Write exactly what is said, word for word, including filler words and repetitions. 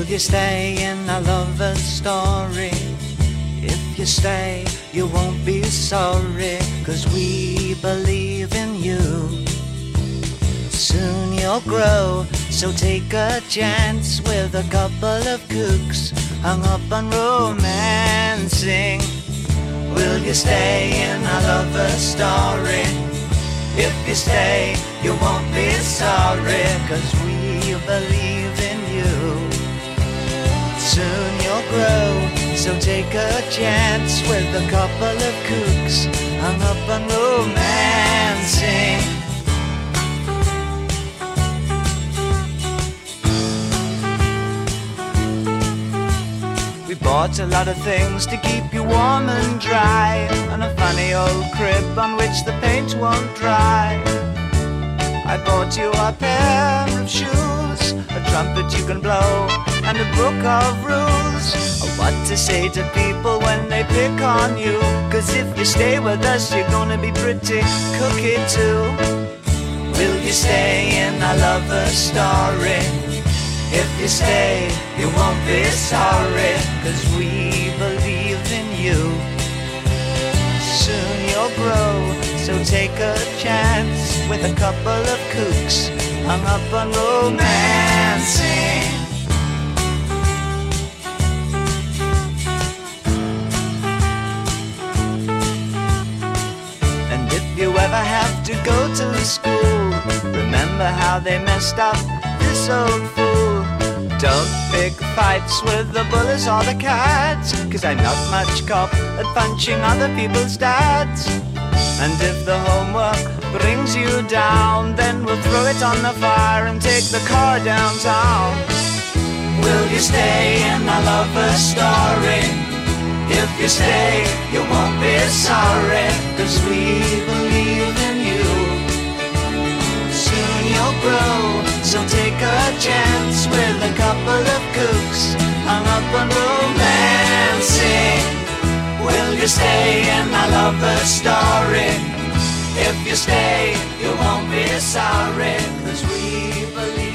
you stay in our lover's story? If you stay, you won't be sorry, 'cause we believe in you. Soon you'll grow, so take a chance with a couple of kooks hung up on romancing. Will you stay in our lover's story? If you stay, you won't be sorry, 'cause we believe in you. Soon you'll grow, so take a chance with a couple of kooks hung up on romancing. We bought a lot of things to keep you warm and dry, and a funny old crib on which the paint won't dry. I bought you a pair of shoes, a trumpet you can blow, and a book of rules of what to say to people when they pick on you. 'Cause if you stay with us, you're gonna be pretty cookie too. Will you stay in our lover's story? If you stay, you won't be sorry, 'cause we believe in you. Soon you'll grow, so take a chance with a couple of kooks hung up on romancing. And if you ever have to go to school, remember how they messed up this old fool. Don't pick fights with the bullies or the cats, 'cause I'm not much cop at punching other people's dads. And if the homework brings you down, then we'll throw it on the fire and take the car downtown. Will you stay in our lover's story? If you stay, you won't be sorry, 'cause we believe in you. Soon you'll grow, so take a chance with a couple of kooks hung up on romancing. Will you stay in our lover's story? If you stay, you won't be sorry, 'cause we believe